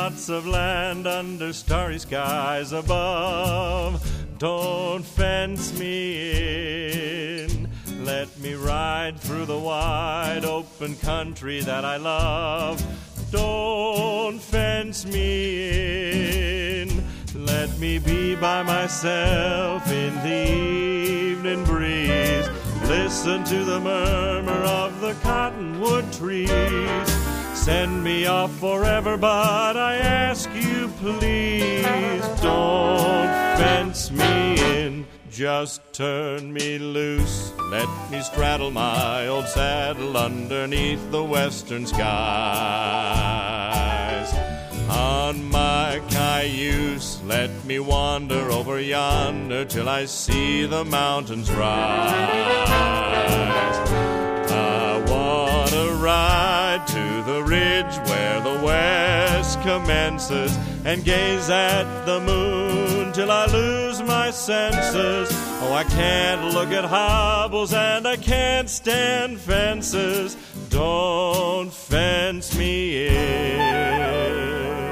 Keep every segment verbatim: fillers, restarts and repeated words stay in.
lots of land under starry skies above. Don't fence me in. Let me ride through the wide open country that I love. Don't fence me in. Let me be by myself in the evening breeze. Listen to the murmur of the cottonwood trees. Send me off forever, but I ask you please, don't fence me in. Just turn me loose. Let me straddle my old saddle underneath the western skies. On my cayuse, let me wander over yonder till I see the mountains rise. I want to ride to the ridge where the west commences and gaze at the moon till I lose my senses. Oh, I can't look at hobbles and I can't stand fences. Don't fence me in.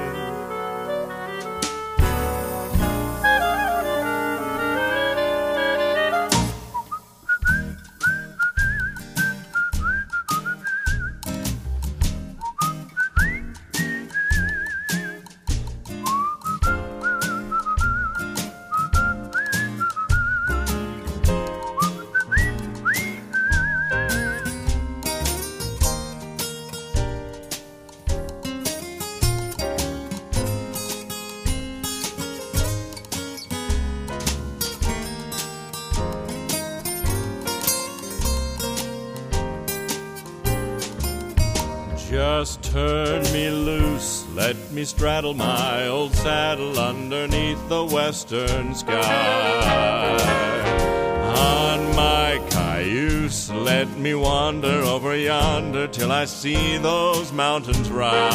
Just turn me loose, let me straddle my old saddle underneath the western sky. On my cayuse, let me wander over yonder till I see those mountains rise.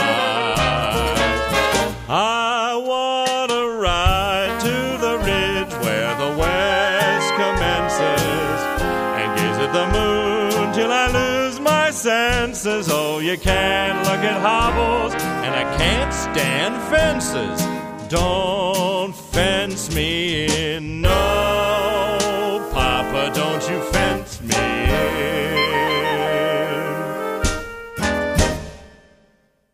I want to ride to the ridge where the west commences and gaze at the moon till I lose my senses. Oh, you can't look at hobbles and I can't stand fences. Don't fence me in, no.